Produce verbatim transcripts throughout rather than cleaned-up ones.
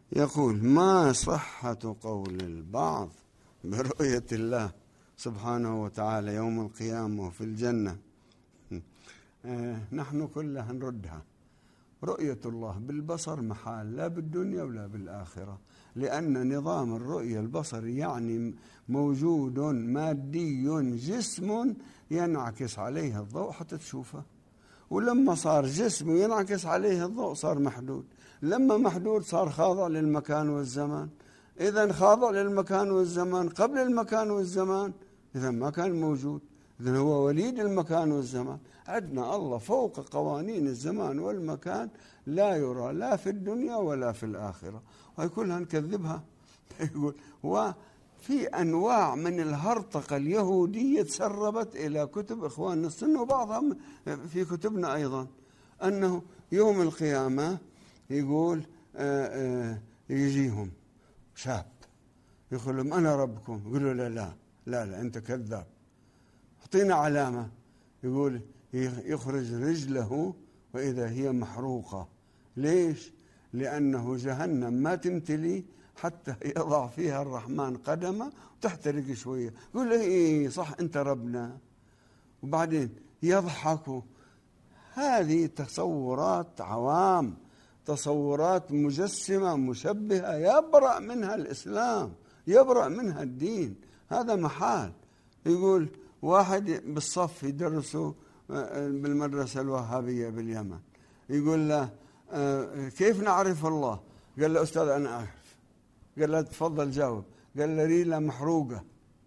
يقول: ما صحة قول البعض برؤية الله سبحانه وتعالى يوم القيامة وفي الجنة؟ نحن كلها نردها. رؤية الله بالبصر محال، لا بالدنيا ولا بالآخرة، لأن نظام الرؤية البصري يعني موجود مادي، جسم ينعكس عليه الضوء حتى تشوفه، ولما صار جسم ينعكس عليه الضوء صار محدود، لما محدود صار خاضع للمكان والزمان. إذن خاضع للمكان والزمان قبل المكان والزمان، إذن ما كان موجود، إذن هو وليد المكان والزمان. عندنا الله فوق قوانين الزمان والمكان، لا يرى لا في الدنيا ولا في الآخرة، وهي كلها نكذبها. يقول وفي أنواع من الهرطقة اليهودية تسربت إلى كتب إخواننا السنة وبعضها في كتبنا أيضا، أنه يوم القيامة يقول آآ آآ يجيهم شاب يقول لهم أنا ربكم، يقولوا لا لا لا لا أنت كذاب، أعطينا علامة. يقول يخرج رجله وإذا هي محروقة. ليش؟ لأنه جهنم ما تمتلي حتى يضع فيها الرحمن قدمه وتحترق شوية. يقول له إيه صح أنت ربنا، وبعدين يضحكوا. هذه تصورات عوام، تصورات مجسمة مشبهة، يبرأ منها الإسلام، يبرأ منها الدين، هذا محال. يقول واحد بالصف يدرسه بالمدرسة الوهابية باليمن، يقول له كيف نعرف الله؟ قال له أستاذ أنا أعرف. قال له تفضل جاوب. قال له ريلة محروقة.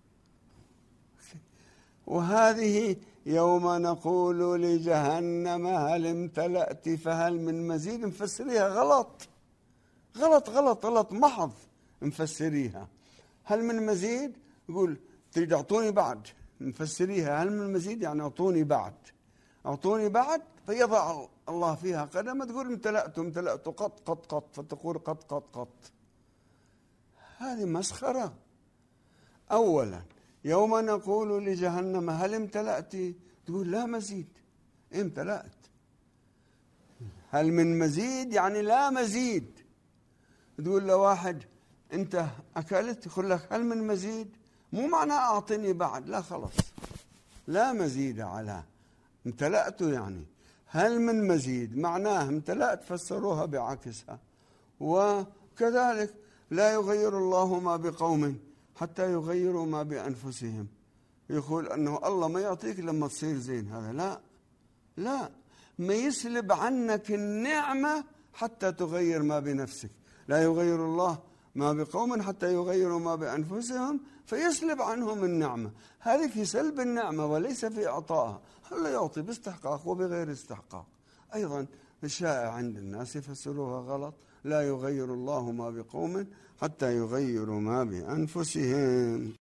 وهذه يوم نقول لجهنم هل امتلأت فهل من مزيد، مفسريها غلط غلط غلط غلط محض، مفسريها هل من مزيد. يقول تريد أعطوني بعد، مفسريها هل من مزيد يعني أعطوني بعد، أعطوني بعد، فيضع الله فيها قدم تقول امتلأت امتلأت قط قط قط، فتقول قط قط قط. هذه مسخرة. أولا يوم نقول لجهنم هل امتلأت، تقول لا مزيد، امتلأت. هل من مزيد يعني لا مزيد. تقول لواحد أنت أكلت، يقول لك هل من مزيد، مو معنى أعطني بعد، لا خلص لا مزيد على امتلأت. يعني هل من مزيد معناه امتلأت، فسروها بعكسها. وكذلك لا يغير الله ما بقوم حتى يغيروا ما بأنفسهم. يقول أنه الله ما يعطيك لما تصير زين، هذا لا لا، ما يسلب عنك النعمة حتى تغير ما بنفسك. لا يغير الله ما بقوم حتى يغيروا ما بأنفسهم، فيسلب عنهم النعمة. هذه في سلب النعمة وليس في إعطائها. الله يعطي باستحقاق وبغير استحقاق. أيضا الشائع عند الناس يفسروها غلط. لا يغير الله ما بقوم حتى يغيروا ما بأنفسهم.